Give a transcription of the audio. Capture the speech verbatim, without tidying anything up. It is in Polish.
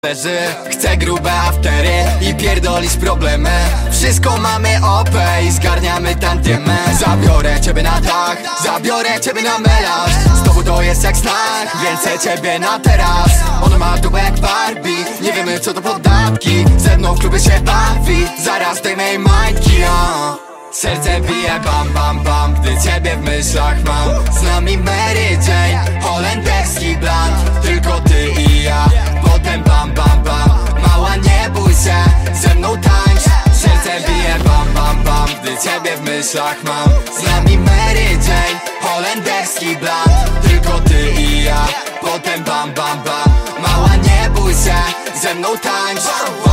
leży. Chcę grube aftery i pierdolić problemy. Wszystko mamy O P i zgarniamy tantiemy. Zabiorę ciebie na dach, zabiorę ciebie na melarz. Z tobą to jest jak znak, więc chcę ciebie na teraz. Ona ma dupę jak Barbie, nie wiemy co to podatki. Ze mną w klubie się bawi, zaraz zdejmę jej majtki, uh. Serce bije bam bam bam, gdy ciebie w myślach mam. Z nami Mary Jane, holenderski bland. Tylko ty i ja, potem bam bam bam. Mała nie bój się, ze mną tańcz. Serce bije bam bam bam, gdy ciebie w myślach mam. Z nami Mary Jane, holenderski bland. Tylko ty i ja, potem bam bam bam. Mała nie bój się, ze mną tańcz.